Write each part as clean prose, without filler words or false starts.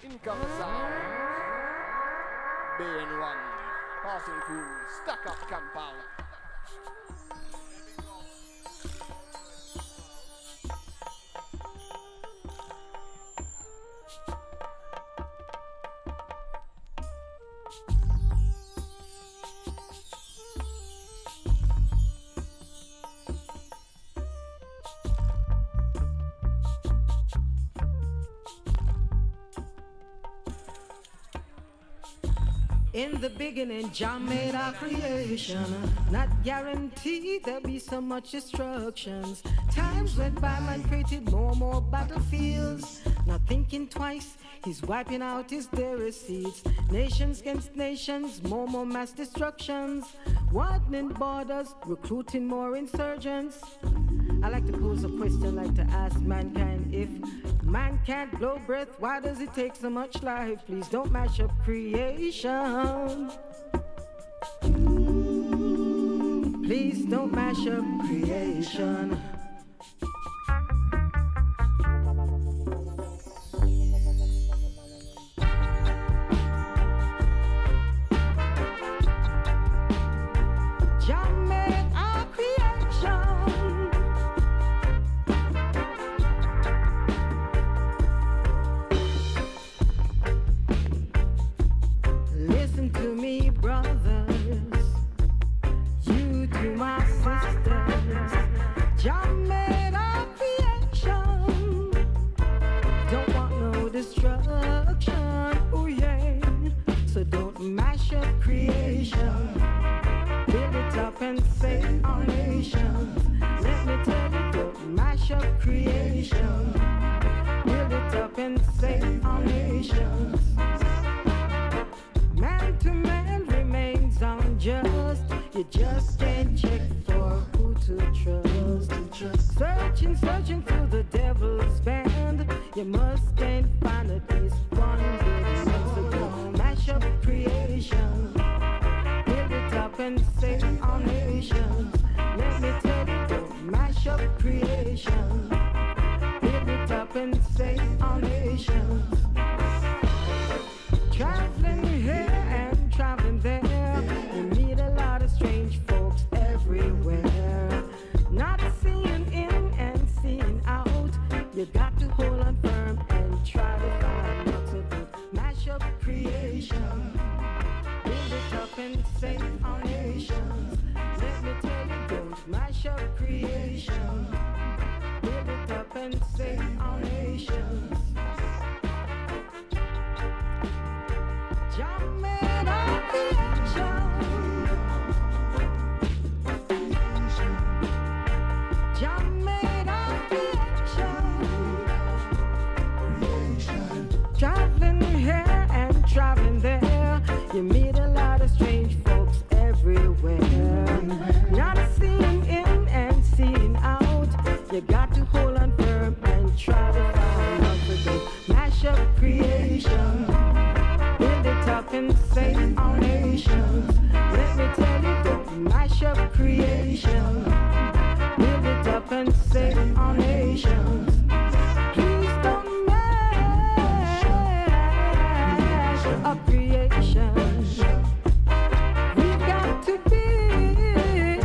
Income sound. Bay and one. Passing through. Stuck up compound. In the beginning, Jah made our creation. Not guaranteed there'll be so much destructions. Times went by, man created more battlefields. Not thinking twice, he's wiping out his dairy seeds. Nations against nations, more mass destructions. Widening borders, recruiting more insurgents. I like to pose a question, like to ask mankind, if man can't blow breath, why does it take so much life? Please don't mash up creation. Please don't mash up creation. Searching through the devil's band, you must can't find a peace. One good sense to go mash up creation, build it up and save our nations. Let me tell you, don't mash up creation, build it up and save our nations. Traveling here and traveling there, you meet a lot of strange folks everywhere. Not seeing in and seeing out, you got to hold on firm and try to find what's a good mash up creation. Build it up and save our nations. Let me tell you, don't mash up creation. Build it up and save our nations. Jah made our creation. Jah made our creation. Traveling here and traveling there, you meet a lot of strange folks everywhere. Not seeing in and seeing out, you got to hold on firm and try to find out the good mash up creation. Build it up and save our nations. Let me tell you, don't mash up creation. Build it up and save our nations. Please don't mash up creation. We've got to build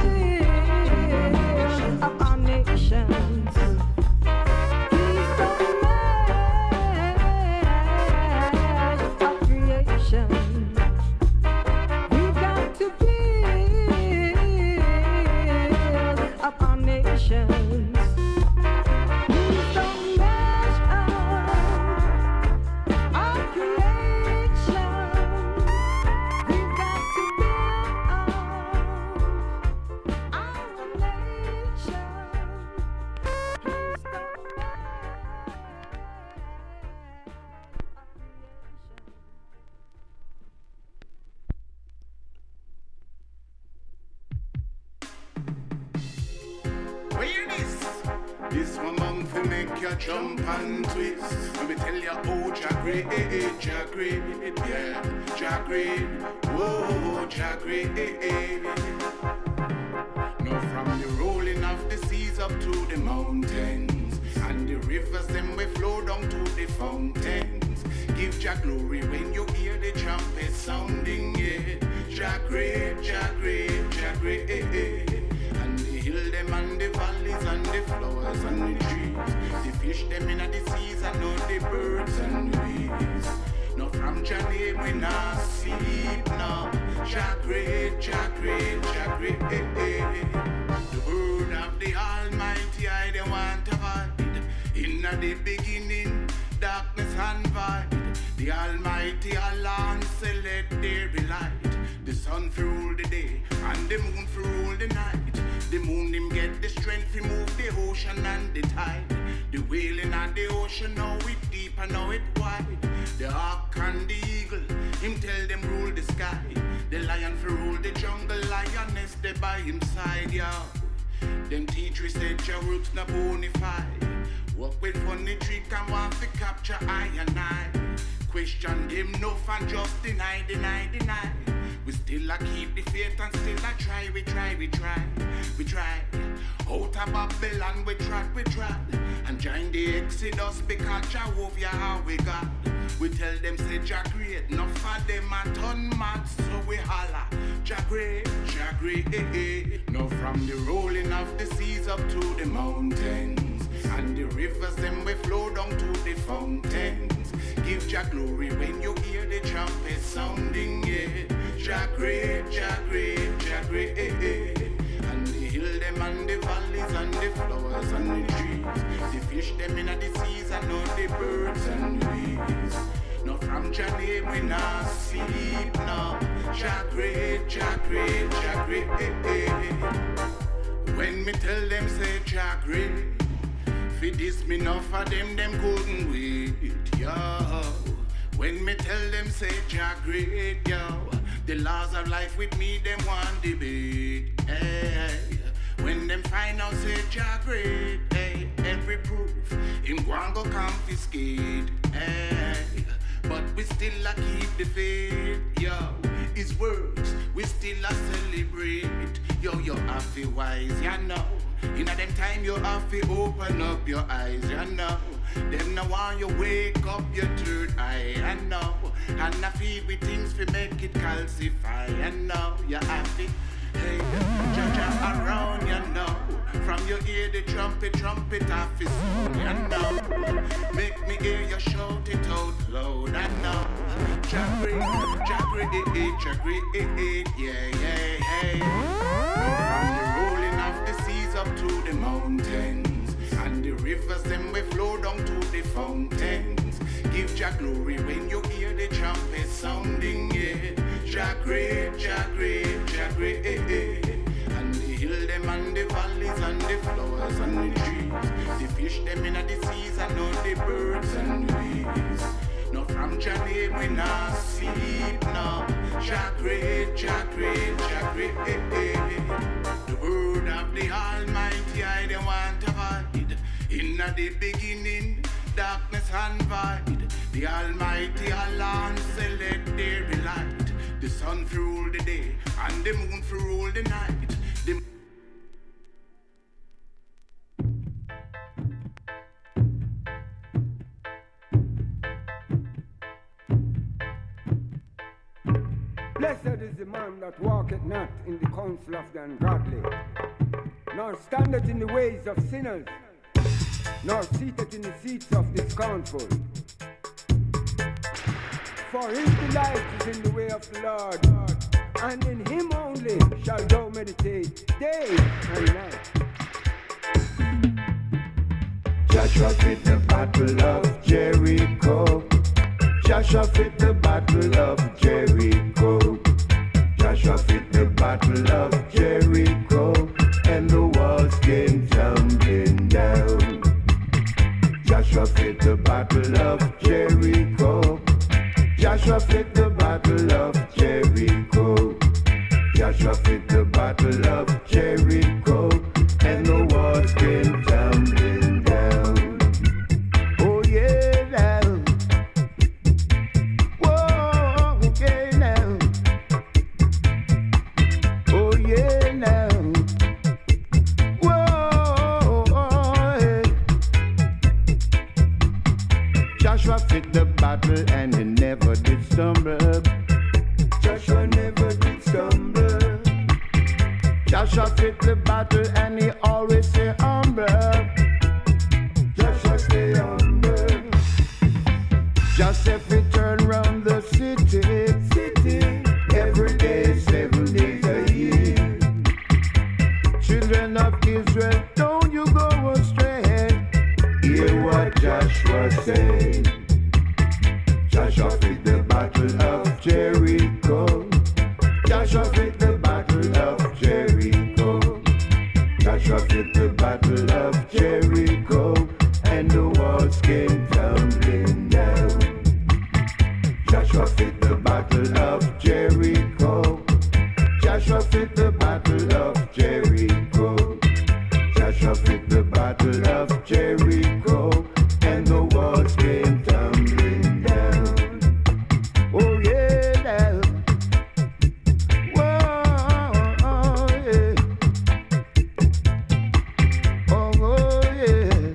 up our nations. Please don't mash up creation. We've got to build up our nations. Please don't mash up our creation. We've got to build up our nation. Please don't mash our creation. Hear this. This one month to make you jump and twist. Let me tell you, oh, Jah great, yeah, Jah great, whoa, Jah great. Now from the rolling of the seas up to the mountains, and the rivers them we flow down to the fountains. Give give Jah glory when you hear the trumpet sounding, yeah. Jah great, Jah great, Jah great. And the hill them and the valleys and the flowers and the trees, the fish them in the seas and all the birds and the bees. No from Jah name we not sleep, no. Jah great, Jah great, Jah great. The word of the Almighty I don't want to hide. In the beginning, darkness and void. The Almighty Allah say let there be light. The sun for rule the day and the moon for rule the night. The moon him get the strength to move the ocean and the tide. The wailing of the ocean now it deep and now it wide. The hawk and the eagle him tell them rule the sky. The lion for rule the jungle, lioness they by him side, yo. Them teachers said your works not bonafide. Walk with funny trick and want to capture I and I. Question them no fan just deny. We still a keep the faith and still a try. We try. Out of Babylon we trod. And join the Exodus because Jehovah how we got. We tell them say Jah great, enough for them and turn mad, so we holla Jah great, Jah great. Now from the rolling of the seas up to the mountains, and the rivers them we flow down to the fountains. Give Jah glory when you hear the trumpet sounding, yeah. Jah great, Jah great, Jah great. And the hill them and the valleys and the flowers and the trees, the fish them in the seas and all the birds and the bees. No from Jah name we not sleep, no. Jah great, Jah great, Jah great. When me tell them say Jah great, for this me not for them couldn't wait, yo. When me tell them say Jah great, yo, the laws of life with me them want debate, hey. When them find out say Jah great, hey, every proof him go confiscate, hey. But we still a keep the faith, yo. His works we still a celebrate, yo. You have to wise, you know. In a them time you have to open up your eyes, you know. Them now want you wake up your third eye, I know. And I feed with things to make it calcify, I know. You have to, hey, Jah around, you know. From your ear the trumpet off his sound, you know. Make me hear you shout it out loud, I know. Jah great, yeah. From the rolling of the seas up to the mountains, and the rivers them we flow down to the fountains. Give Jah glory when you hear the trumpet sounding, yeah. Jah great, Jah great, Jah great. And the hill them and the valleys and the flowers and the trees, the fish them in the seas and all the birds and the bees. No from Jah name we not sleep, no. Jah great, Jah great, Jah great. The word of the Almighty I don't want to hide. In the beginning, darkness and void. The Almighty Allah say let there be light. The sun for rule the day and the moon for rule the night. Blessed is the man that walketh not in the counsel of the ungodly, nor standeth in the ways of sinners, nor seated in the seats of the scornful. For his delight is in the way of the Lord, and in him only shall thou meditate day and night. Joshua fit the battle of Jericho. Joshua fit the battle of Jericho. Joshua fit the battle of Jericho, and the walls came tumbling down. Joshua fit the battle of Jericho. Joshua fit the battle of Jericho. Joshua fit the battle of Jericho, and the walls came tumbling down. Oh yeah, now. Whoa, okay now. Oh yeah, now. Whoa, yeah. Joshua fit the battle and he never did stumble. Joshua never did stumble. Joshua fit the battle and he always stay humble. Joshua stay humble. Joseph return round the city. Every day, 7 days a year. Children of Israel, don't you go astray. Hear what Joshua said. Joshua fit the battle of Jericho. Joshua fit the battle of Jericho. Joshua fit the battle of Jericho, and the walls came tumbling down. Joshua fit the battle of Jericho. Joshua fit the battle of Jericho. Joshua fit the battle of Jericho, and the walls came tumbling down. Oh yeah, now. Whoa, yeah. Oh yeah.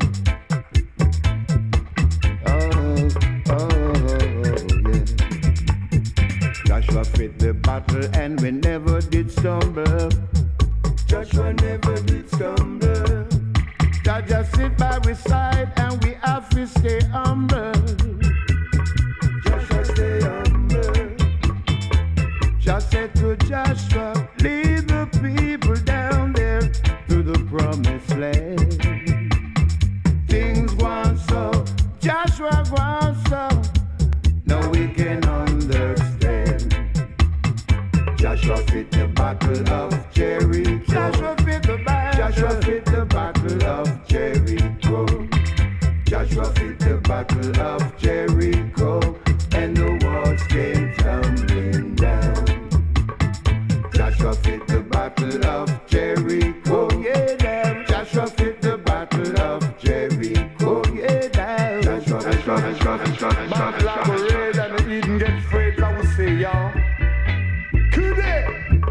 Yeah. Joshua fit the battle and we never did stumble. Joshua never did stumble. God just sit by we side and we have to stay humble. Joshua stay humble. Just said to Joshua, lead the people down there to the promised land. Things go on so, Joshua go on so. Now we can understand. Joshua fit the battle of Jericho. Joshua fit the battle. Joshua fit the battle of Jericho. Joshua fit the battle of Jericho, and the walls came tumbling down. Joshua fit the battle of Jericho. Oh, yeah, damn. Joshua fit the battle of Jericho. Oh, yeah, damn. Joshua. Man collaborate and the Eden get afraid, I will say, y'all. Could it?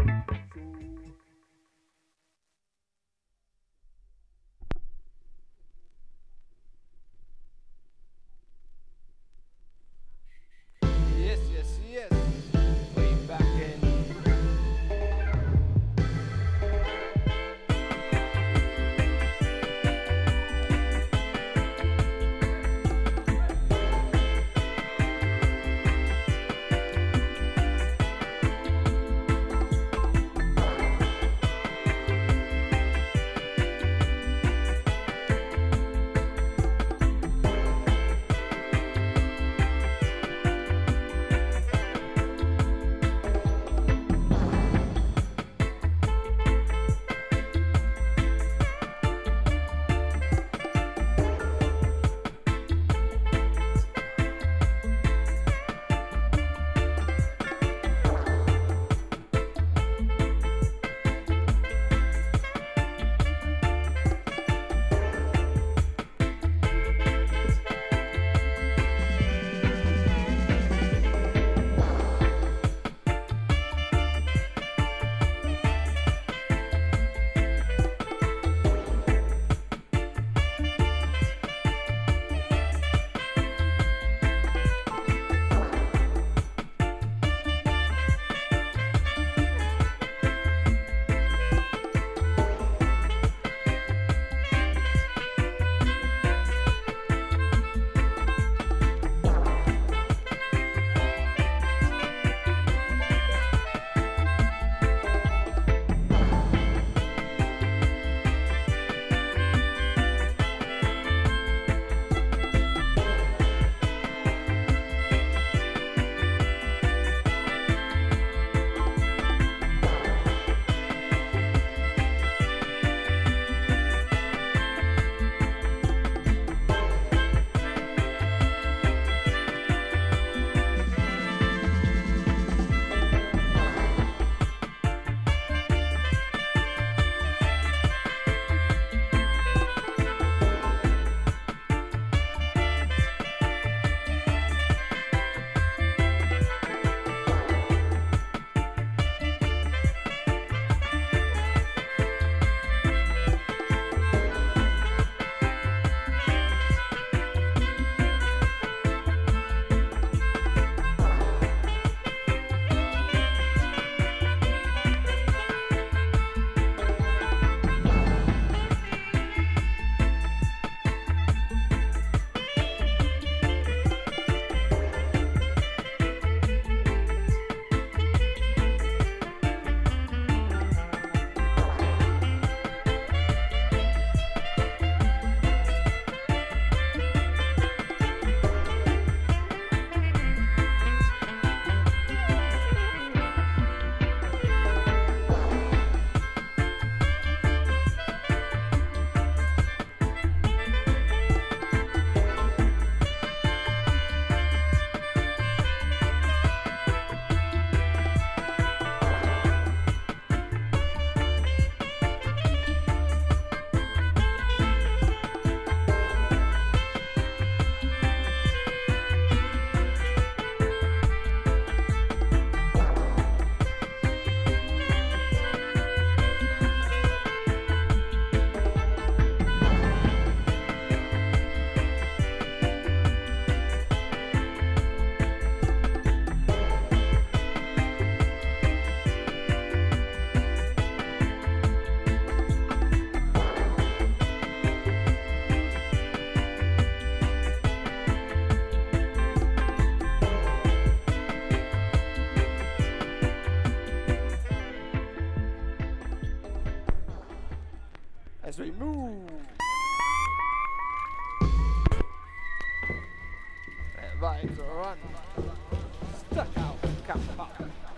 Yes, yes, yes. Way back in. we move. Where vibes run. Stuck out, camp out.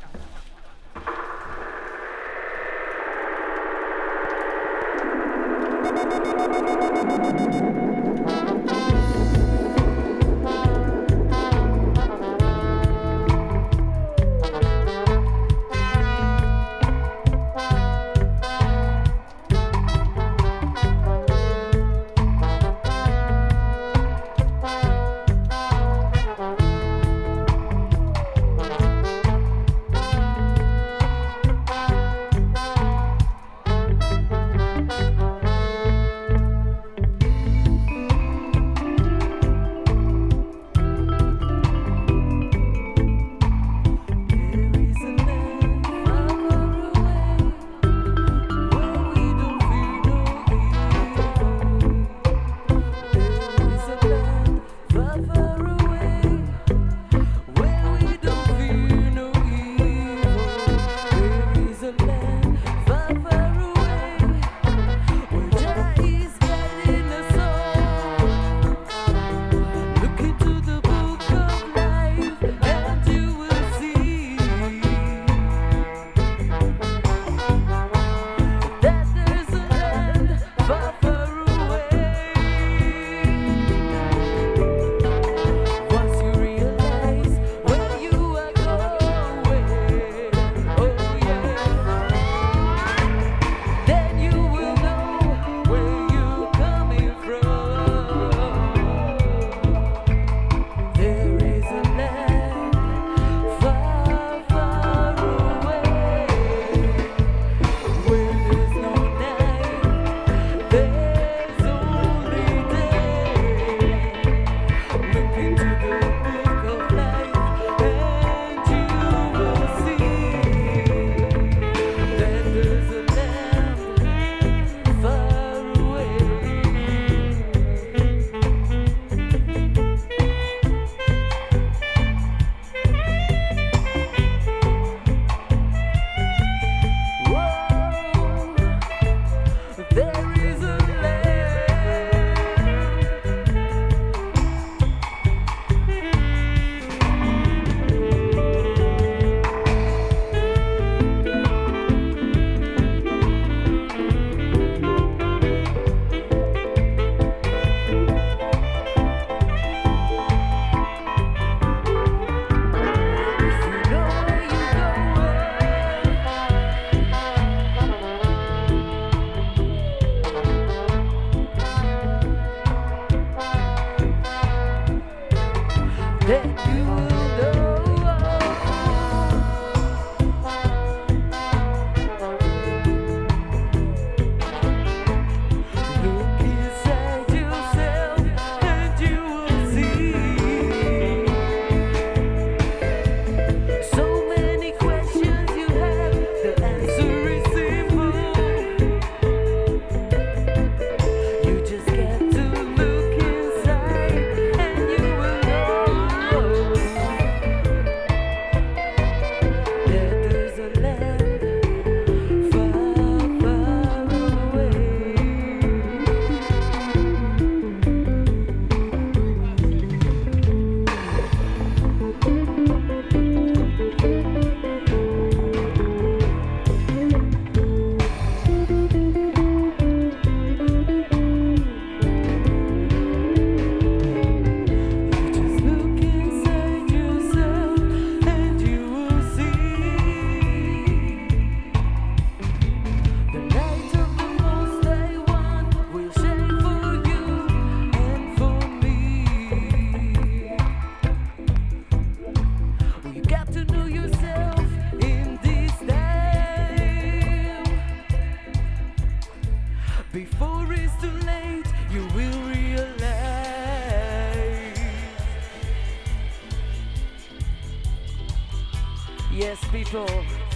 Yes, people.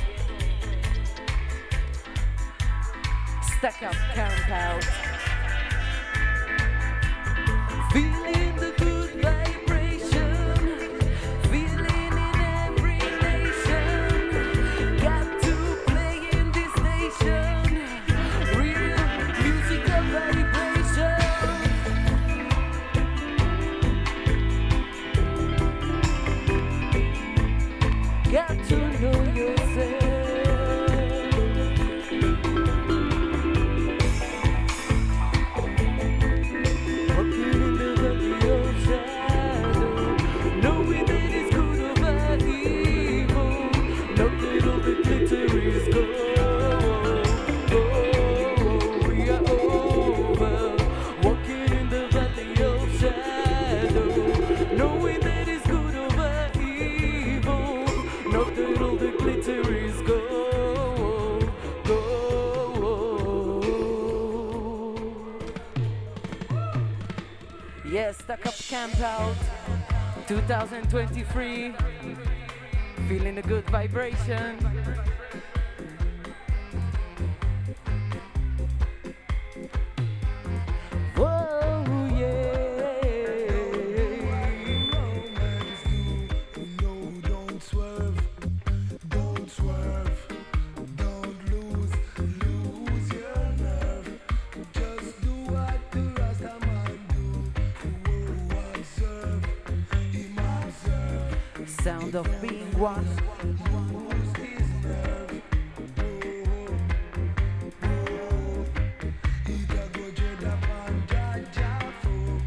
Stack up, camp out. Feeling the good vibration. Feeling in every nation. Got to play in this station. Real musical got to know yourself. Walking in the valley of shadow, knowing that it's good over evil, nothing of the glitter is gold. We are over, walking in the valley of shadow, knowing that it's good over evil, nothing of the glitter is gold. Yes, Stuck Up Camp Out 2023, feeling a good vibration. Whoa, yeah. No, don't swerve, don't lose your nerve. Just do what the Rasta man do. Observe, Sound of being one. lose his nerve. Ita go dread upon Jaja folk.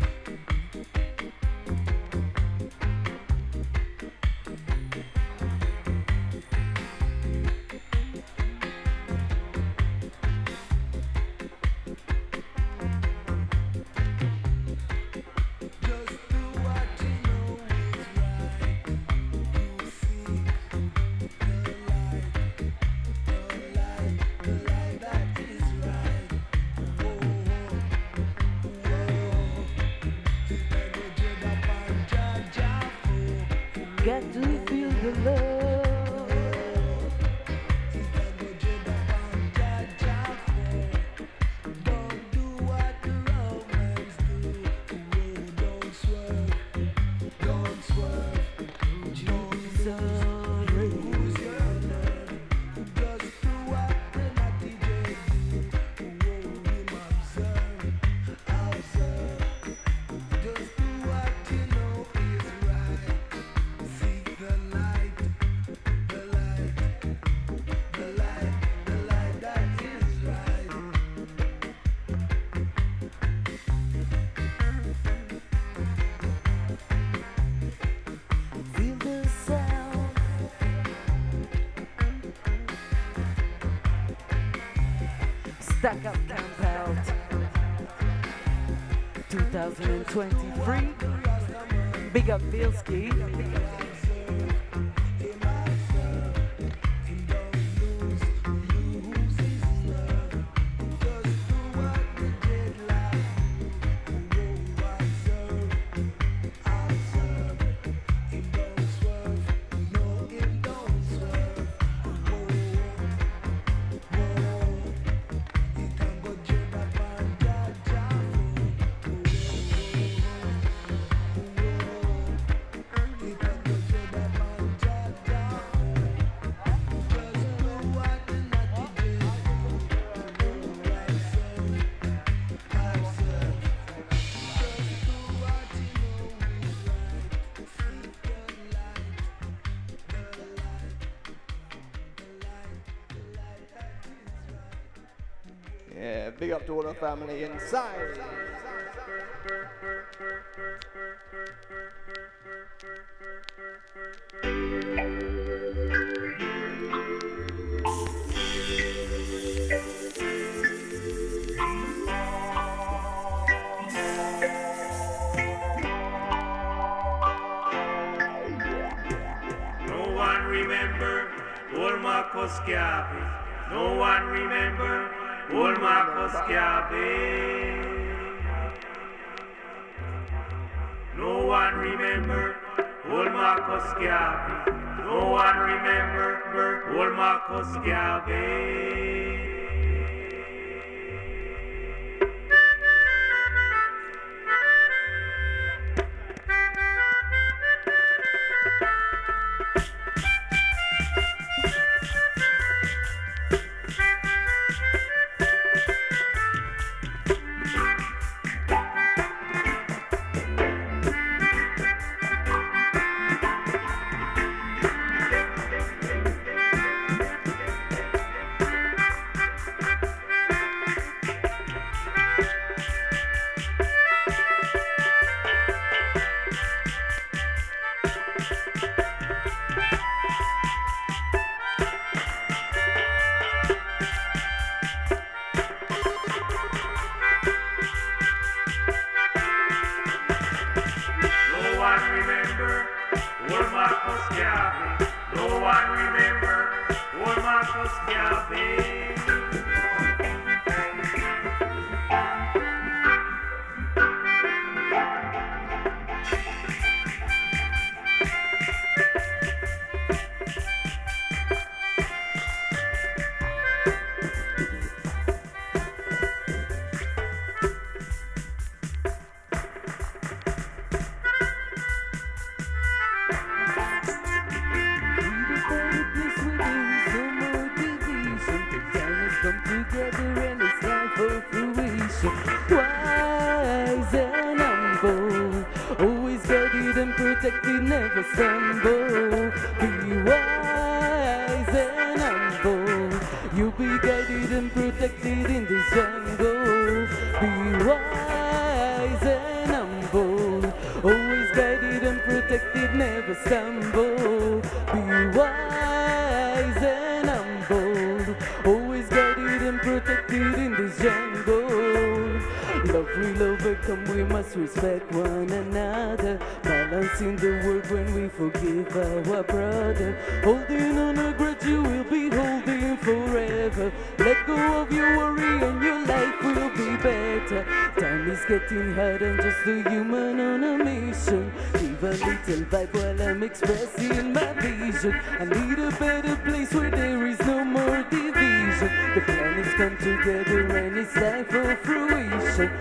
Just do what you know is right. You seek the light that is right. Whoa, Ita go dread upon Jaja folk. Got to feel the love. Ita go dread upon Jaja folk. Don't do what the Romans do. Whoa, don't swerve, don't lose your nerve. Just do what the naughty J do. Whoa, him observe. Just do what you know is right. Seek the light that is right. Feel the sound. Stuck Up Camp Out 2023. Big up Bilski. Yeah, big up to all the family inside. No one remember old Marcus Garvey. No one remember old Marcus Garvey. No one remember old Marcus Garvey. No one remember old Marcus Garvey. old Marcus Garvey. No one remember old Marcus Garvey. Come together and it's time for fruition. Wise and humble, always guided and protected, never stumble. Be wise and humble, you'll be guided and protected in this jungle. Be wise and humble, always guided and protected, never stumble. Be wise and humble, always guided and protected in this jungle. Love will overcome, we must respect one another. Balancing the world when we forgive our brother. Holding on a grudge you will be holding forever. Let go of your worry and your life will be better. Time is getting hard and just a human on a mission. Give a little vibe while I'm expressing my vision. I need a better place where there is no more division. The planets come together and it's time for fruition.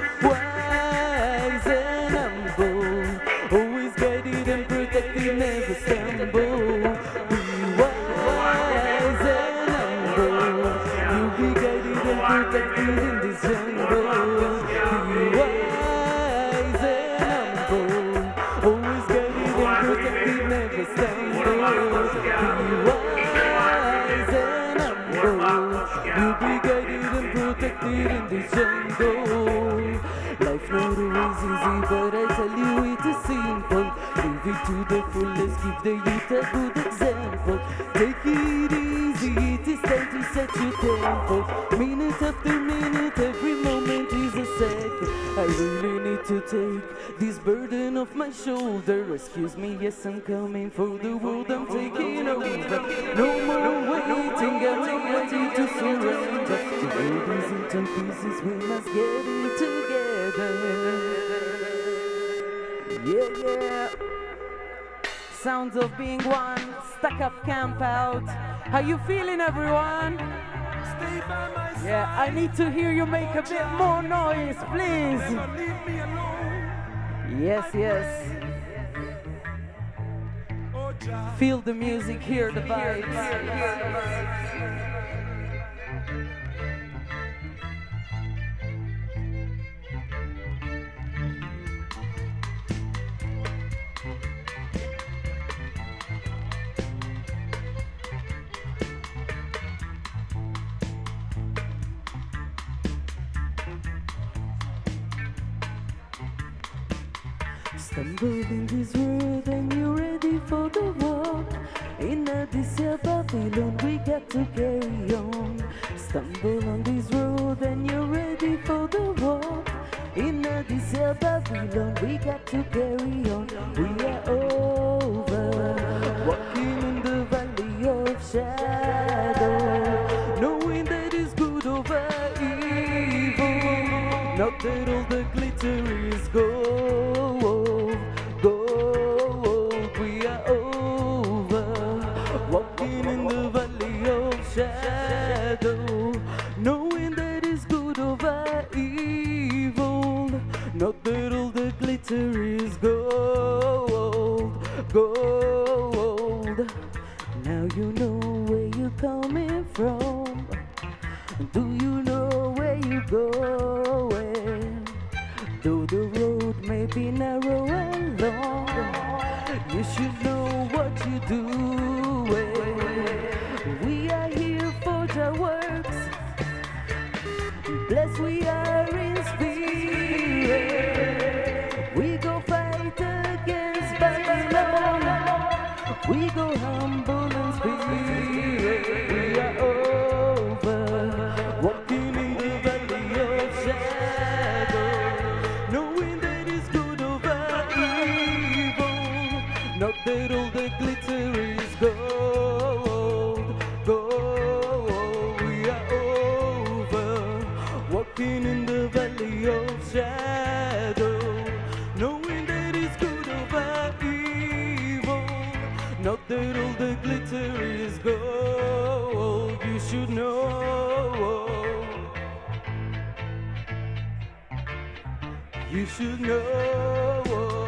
Wise and humble, always guided and protected, never stumble. Be wise and humble, you'll be guided and protected in this jungle. Be wise and humble, always guided and protected, never stumble. Be wise and humble, you'll be guided and protected in this jungle. Life not always easy, but I tell you it is simple. Live it to the fullest, give the youth a good example. Take it easy, it is time to set your tempo. Minute after minute, every moment is a second. I really need to take this burden off my shoulder. Excuse me, yes, I'm coming for the world, I'm taking over. No more waiting, I'm ready to surrender. The world is into pieces, we must get it together. Yeah, yeah. Sounds of being one, stuck up camp out. How you feeling, everyone? Stay by my side. Yeah, I need to hear you make a bit more noise, please. Never leave me alone. Yes, yes. Oh, Jah. Feel the music, hear the vibes. Stumble in this world and you're ready for the walk. In this here Babylon we got to carry on. Stumble on this road and you're ready for the walk. In this here Babylon we got to carry on. We are over, walking in the valley of shadow, knowing that it's good over evil. Not that all the glitter is gold, gold. We are over, walking in the valley of shadow, knowing that it's good over evil. Not that all the glitter is gold, gold. Now you know where you're coming from. Do you know where you're going? Though the road may be narrow and long, you should know what you're doing. We are here for the works. Blessed we are in spirit. We go fight against Babylon. We go humble in spirit. We are over, walking in the valley of shadow, knowing that it's good over evil. Not that all the glitter is gold, gold. We are over, walking in the valley of shadow, knowing that it's good over evil. Not that all the glitter is gold, you should know. You should know.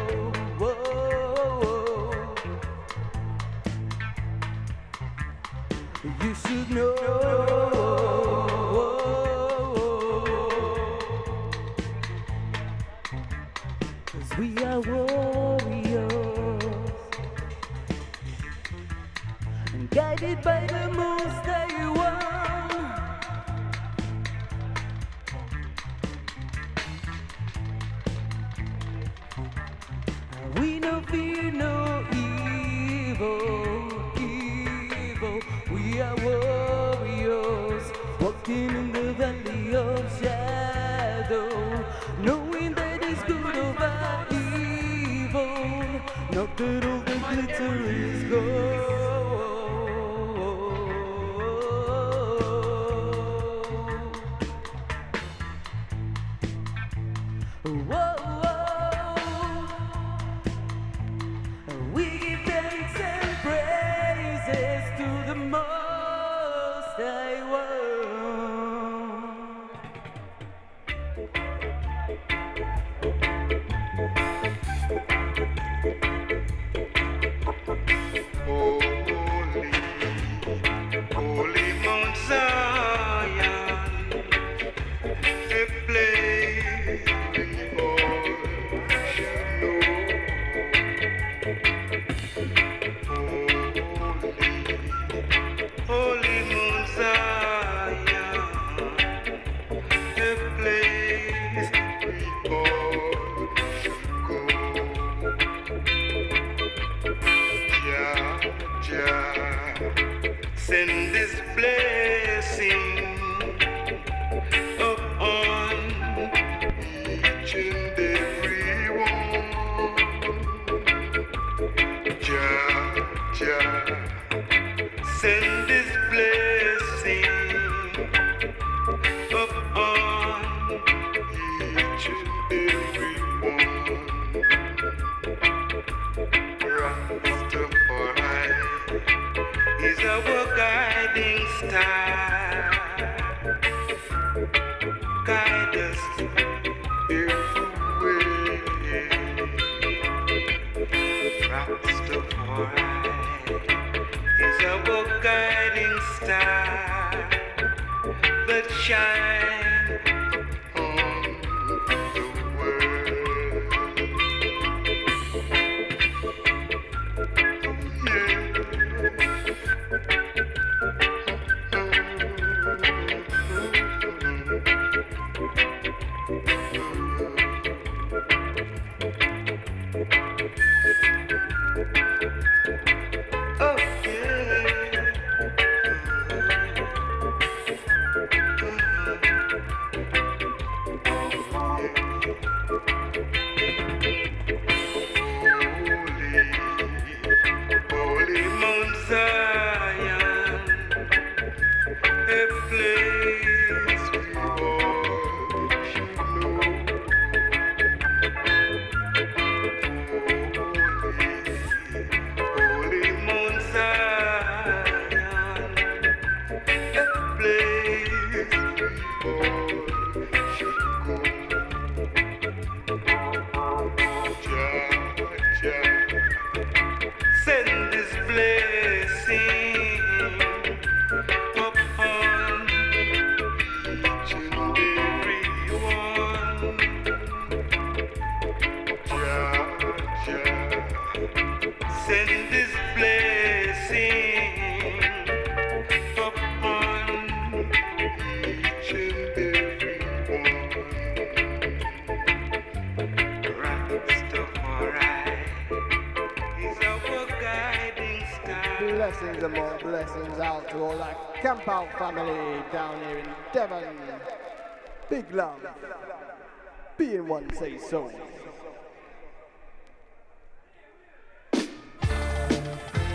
You should know. 'Cause we are warriors and guided by the Most High One. We no fear no evil, evil. We are warriors, walking in the valley of shadow, knowing that it's good over evil. Not that all the glitter is gold. Whoa, whoa. We give thanks and praises to the Most High One. Holy Mount Zion, a place we all should know. Holy Mount Zion, a place we all should go. Jah, Jah, send this blessing upon each and every one. Jah, Jah, send this blessing upon each and every one. Rastafari is our guiding star. Guide us every way. Rastafari is our guiding star that shine on the world. Oh Holy Mount Zion, a place we all should know. Holy Mount Zion, a place we all should go. Jah, Jah, send this blessing upon each and every one. Jah, Jah, send this blessing upon each and every one. Rastafari is our guiding star. Blessings and more blessings out to all that Camp Out family down here in Devon. Big love. Being one say so.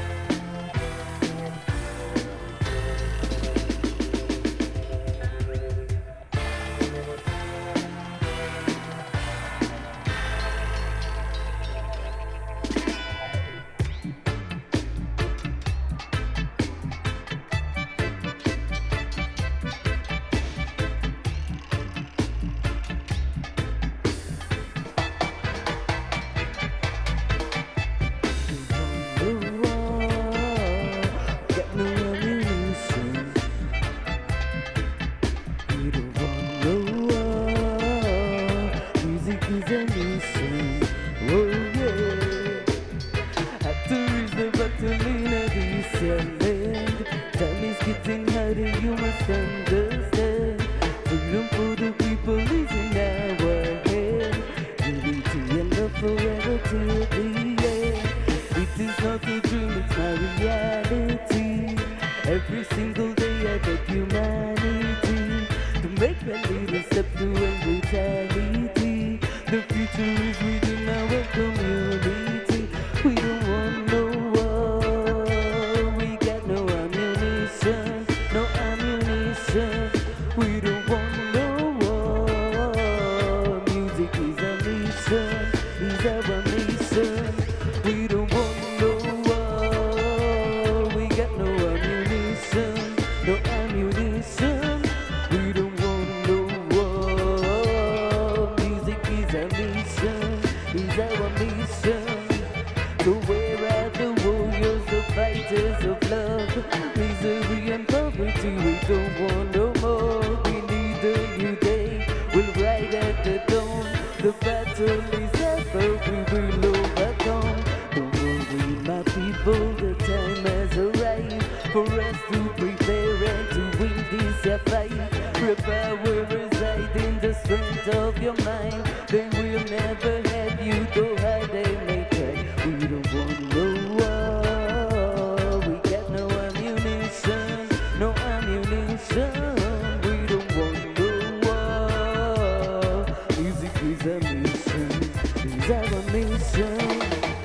shall end. Time is getting harder, you must understand. Freedom for the people is in our hand. Unity and love forever till the end. It is not a dream, it's my reality. Every single day I beg humanity to make a little step to end brutality. The future is within our community. We don't want no war. We got no ammunition, no ammunition. We don't want no war. Music is a mission, is our mission. We don't want no war. We got no ammunition, no ammunition. We don't want no war. Music is a mission, is our mission. So where are the warriors, the fighters of love? Misery and poverty, we don't want no more. We need a new day, we'll ride at the dawn. The battle is ever, we will overcome. Don't worry, my people, the time has arrived for us to prepare and to win this fight. Where power resides in the strength of your mind. They will never have you, though hard they may try. We don't want no war. We got no ammunition, no ammunition. We don't want no war. Music is a mission, is our mission.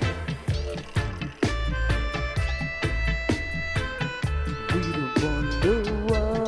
We don't want no war.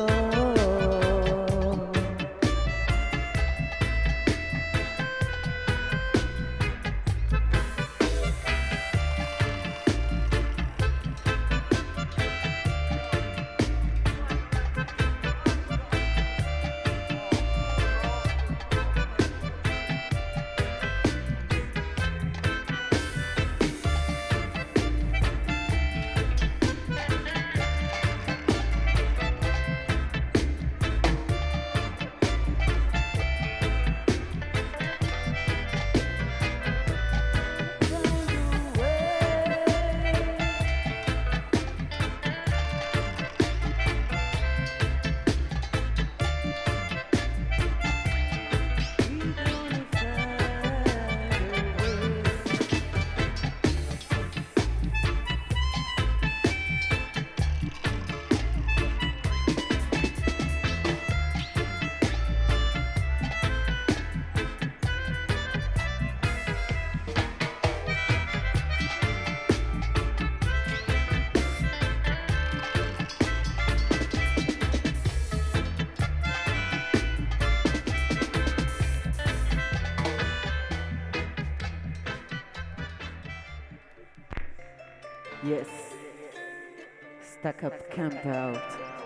Yes, stack up, camp out.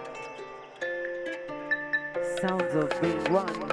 Sounds of being one.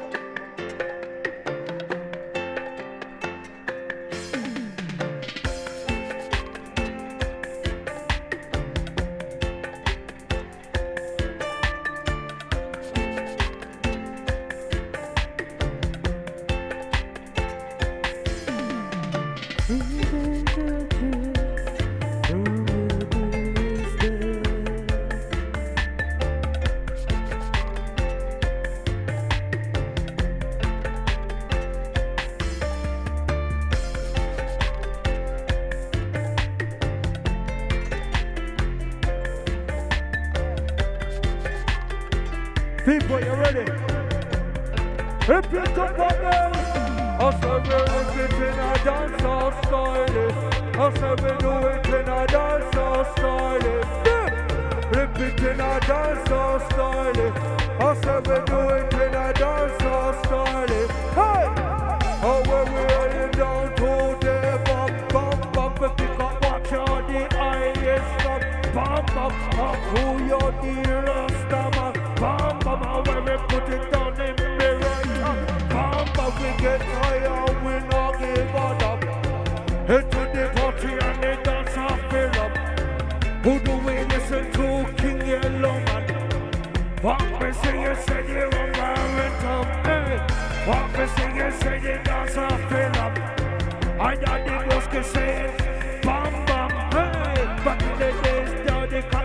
People, you ready? If you come on now, I say we're it in a dancehall style. I say we do it in a dancehall style. Rip it in a dancehall style. I say we do it in a dancehall style. Hey! Oh, when we're heading down to the bum, bum, bum, we pick up watch on the highest stop. Bum, bum, up who you're the Rastaman. Bum, bum, and when we put it down in the right hand. Bum, bum, we get higher, we not give up. Head to the party and the dance off fill up. Who do we listen to? King Yellowman. What we sing, you say you run round and come, hey. What we sing, you say the dance off fill up. I got the boss can say, bam, bam, hey. Back in the days, down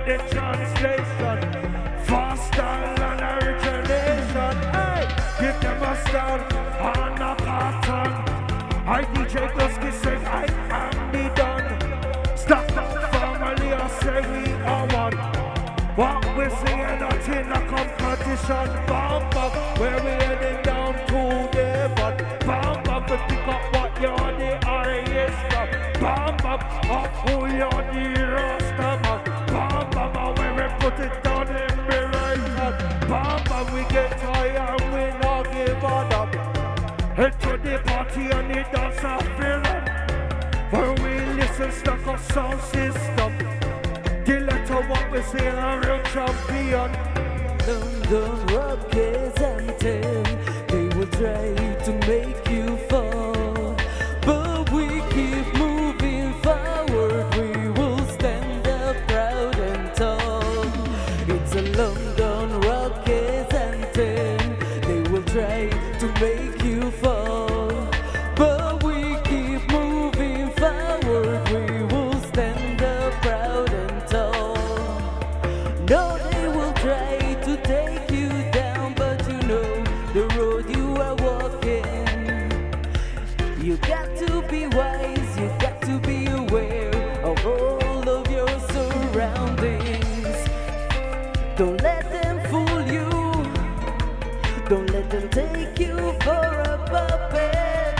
got the translation. Faster than origination. Hey, give them a stand and a pattern. I DJ Dusky said I am the done. Stop family, I say we are one. What we saying not in a competition. Bam bam, where we heading down to the but bam bam, to pick up what you're the highest. Bam bam, up who you're the rasta man. Bam bam, where we put it down in the right hand. Bam bam, we get tired and we not give up. Head to the party and the dance of feeling. Where we listen stuck of sound system. The letter what we say a real champion. London Rockers anthem. They will try to make you fall, but we keep moving forward. We will stand up proud and tall. It's a London Rockers anthem. They will try to make you fall, but we keep moving forward. We will stand up proud and tall. No, they will try to take you down, but you know the road you are walking. You got to be wise, you got to be aware of all of your surroundings. Don't let them fool you. Don't let them take you for a puppet.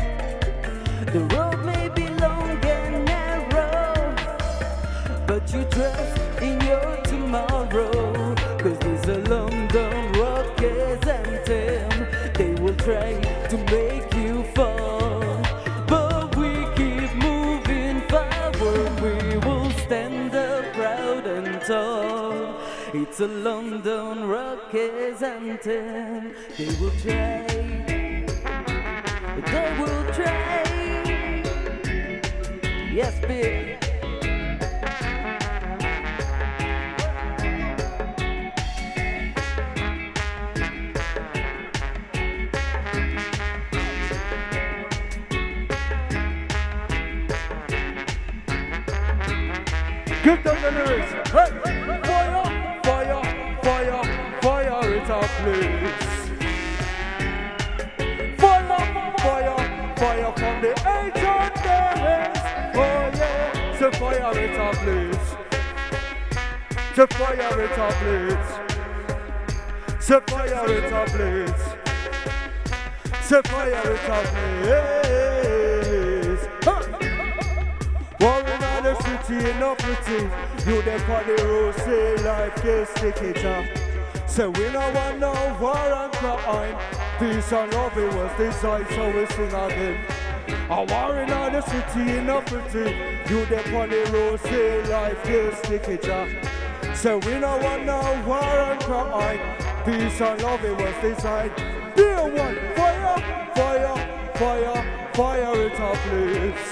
The road may be long and narrow, but you trust in your tomorrow. Cause there's a London Rockers anthem. They will try to make you fall, but we keep moving forward. We will stand up proud and tall. It's a London Rockers anthem. They will try. They will try. Yes, babe. Give them the lyrics. Hey, fire, fire, fire, fire it up, please. Fire, fire, fire from the ancient days. Oh yeah, so fire it up, please. So fire it up, please. So fire it up, please. So fire it up, please. Warring on the city and not pretty. You them on the road say life gets sticky tough. So we no want no war and crime. Peace and love it was designed, so we sing again. A warring on the city and not pretty. You them on the road say life gets sticky tough. So we no want no war and crime. Peace and love it was designed. Dear one, fire, fire, fire, fire it up, please.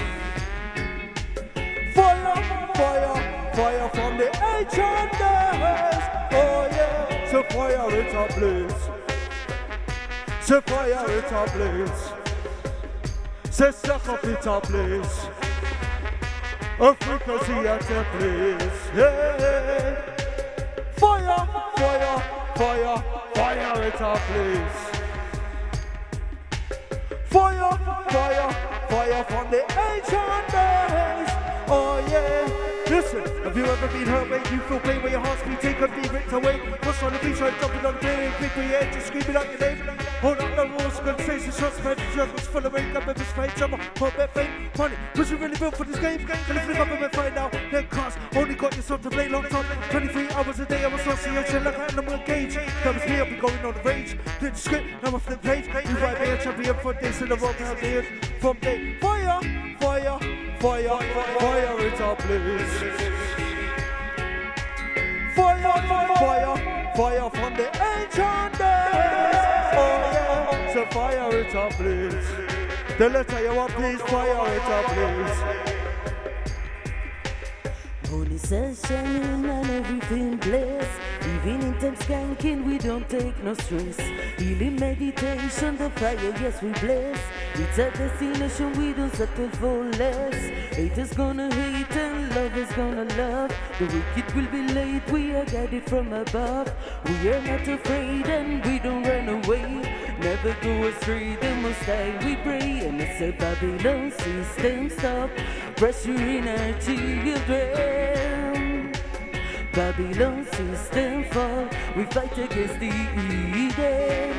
Fire, fire, fire from the ancient days. Oh yeah, so fire it up, please. So fire it up, please. Say suck up it up, please. Africa, see at the place. Yeah. Fire, fire, fire, fire it up, please. Fire, fire, fire from the ancient days. Oh yeah, listen, have you ever been hurt, make you feel pain where your heart's been taken, be ripped away? What's on the beach, I'm jumping on the plane, quick with your head, just screaming out your name. Hold up the rules, gonna say some shots, man, the circles full of rain, got me this fight, summer, hot bet fame, money. Was you really built for this game? Gonna flip up and find out, then cars, only got yourself to play long time. 23 hours a day, I was association like an animal cage. That was me, I'll be going on the rage. Did the script, now off the page. You write me a champion for days in the rock out there. From day, fire, fire, fire, fire it up, please. Fire, fire, fire from the ancient days. Oh yeah, so fire it up, please. The letter you want, please, fire it up, please. Holy sun shining and everything blessed. Even in times skanking, we don't take no stress. Healing meditation, the fire, yes, we bless. It's a destination, we don't settle for less. Haters gonna hate and lovers gonna love. The wicked will be late, we are guided from above. We are not afraid and we don't run away. Never go astray, the most high we pray. And it's a Babylon system stop, pressuring our children. Babylon system fall, we fight against the Eden.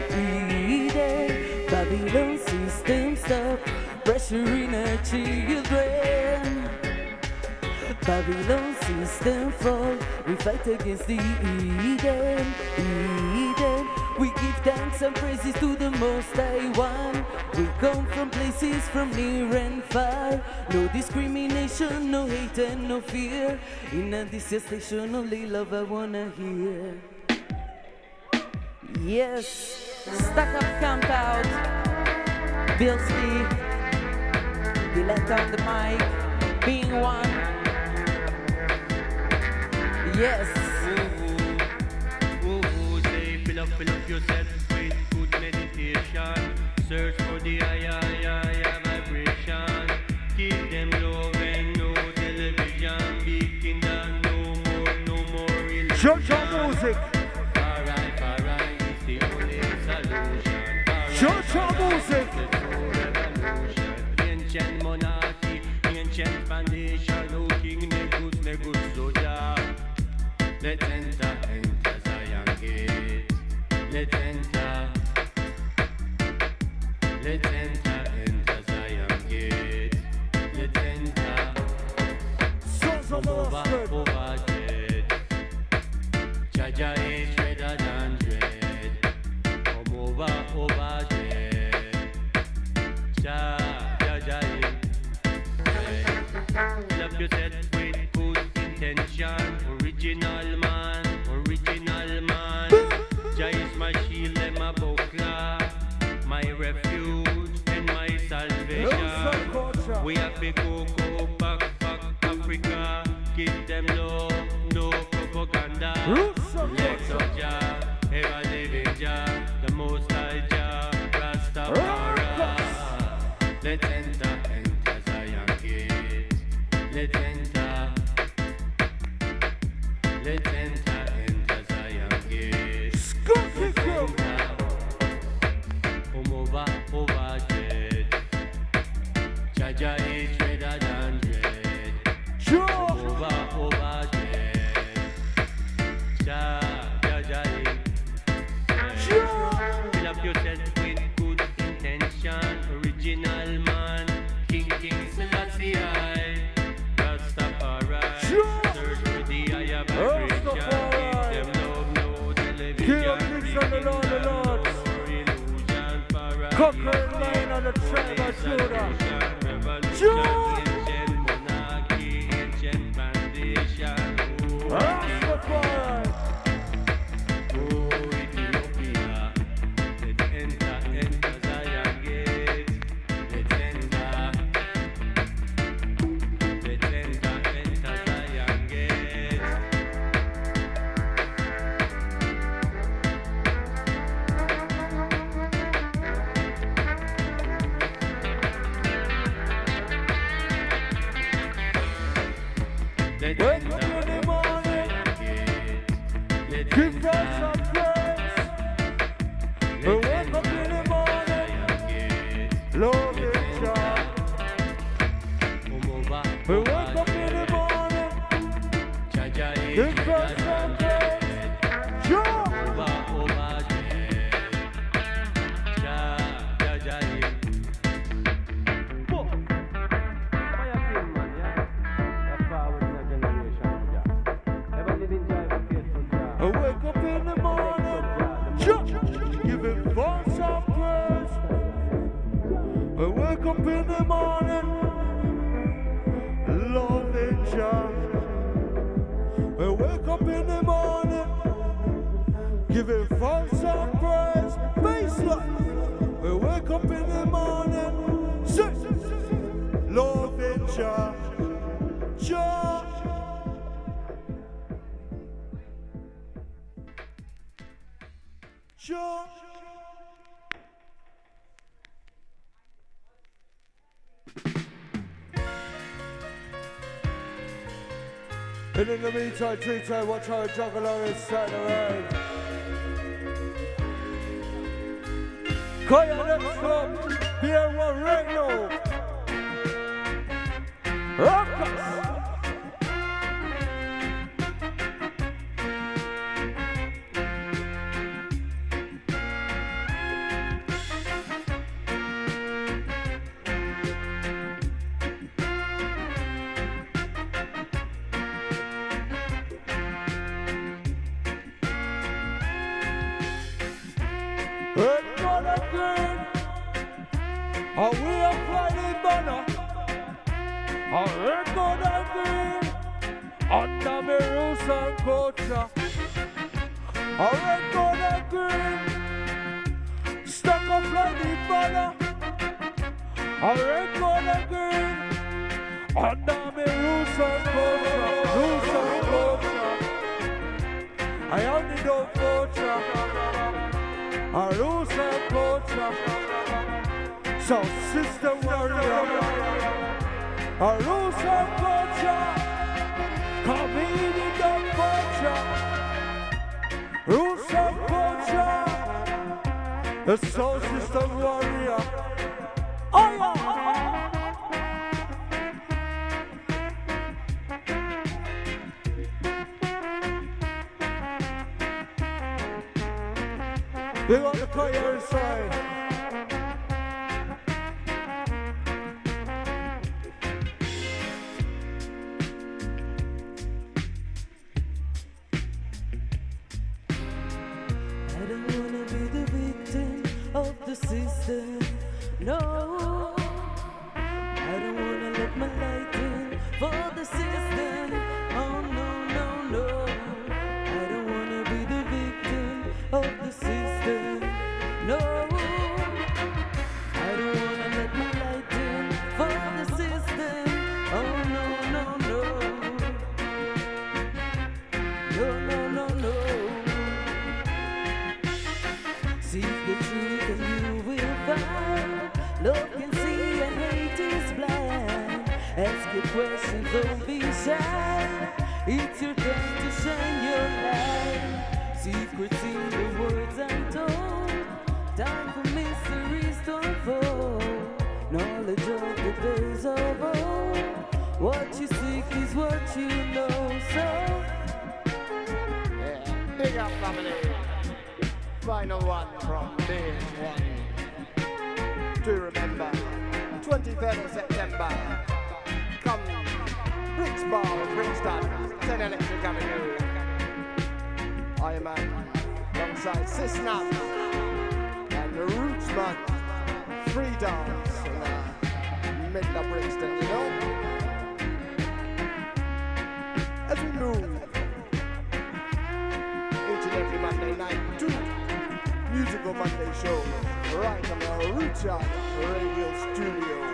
Babylon system stop, pressuring our children. Babylon system fall, we fight against the Eden. We give thanks and praises to the Most High One. We come from places from near and far. No discrimination, no hate and no fear. In a this station only love I wanna hear. Yes, Stack Up Camp Out, Bill Steve, Dilette on the mic, being one. Yes. Fill up yourself with good meditation. Search for the higher vibration. Give them love and no television. Big kingdom, no more religion. Church music. Alright, it's the only solution. Church music. Ancient monarchy, ancient foundation. No king, negus, soldier. Let's enter Zion gate. Let's enter Zion gate. Let's enter. Sons of the Spirit. Over dead. Jaja is redder than dread. Come over dead. Jaja is red. Love yourself with good intention. Original man. Jah is my shield and my buckler, my refuge and my salvation. We have to go back Africa, give them love, no propaganda. Let's up Jah, ever living Jah, the Most High Jah, Rastafari. Let's enter Zion gate. Let's enter Zion gate. Over dread. Jaja is redder than dread. Over dread. Jaja is red. Fill up yourself with good intention. Original man, King Selassie I. Rastafari. Search for the higher vibration. Give them love, no television. Conquering line on the tribe of Judah. Ancient monarchy, ancient foundation. Rastafari. Oh, Ethiopia. Let's enter Zion gate. Let's enter Zion gate. Wake up in the morning, give God some praise. Wake up in the morning, love it, Jah. Wake up in the morning, give God some praise. Jah. I wake up in the morning, give him thanks and praise. I wake up in the morning, loving Jah. I wake up in the morning, give him thanks and praise. Baseline. I wake up in the morning, loving Jah. Jah. Jah. And in the meantime, Tito, watch how a juggler is setting away. Kaya next up, Piero Reno. Rockers. Are we a Friday banner? A record again under me rules and culture. A record again stuck up Friday banner. A record again under me rules and culture. Rules and culture. I only know culture. A rules and culture. So, Sister Warrior, a rules and culture, community and culture, rules and culture, the Soul Sister Warrior. Oh, yeah. They got the choir inside. System, no, I don't wanna let my light in for the system. Oh no, no, no, I don't wanna be the victim of the system. No, I don't wanna let my light in for the system. Oh no, no, no, no, no, no, no. Seek the truth and you will find. Love can see and hate is blind. Ask your questions, don't be shy. It's your time to shine your light. Secrets in the words untold. Time for mysteries to unfold. Knowledge of the days of old. What you seek is what you know. So yeah, big up family. Final one from day one. To remember, 23rd of September. Come, Bricks Bar, Brixton, 10 Electric Avenue. I am alongside Sisnap and the Rootsman. Free dance in the middle of Brixton, you know. As we move each and every Monday night to Musical Monday show right on the Roots Yard Radio Studio.